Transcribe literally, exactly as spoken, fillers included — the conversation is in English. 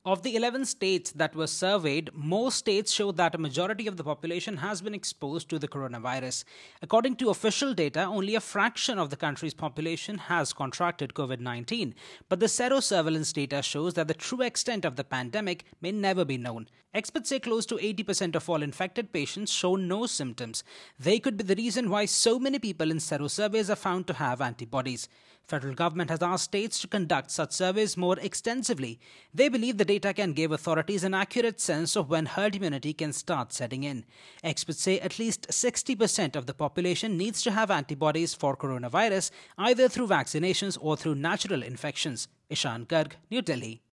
Of the eleven states that were surveyed, most states show that a majority of the population has been exposed to the coronavirus. According to official data, only a fraction of the country's population has contracted COVID nineteen. But the serosurveillance data shows that the true extent of the pandemic may never be known. Experts say close to eighty percent of all infected patients show no symptoms. They could be the reason why so many people in serosurveys are found to have antibodies. Federal government has asked states to conduct such surveys more extensively. They believe the data can give authorities an accurate sense of when herd immunity can start setting in. Experts say at least sixty percent of the population needs to have antibodies for coronavirus, either through vaccinations or through natural infections. Ishan Garg, New Delhi.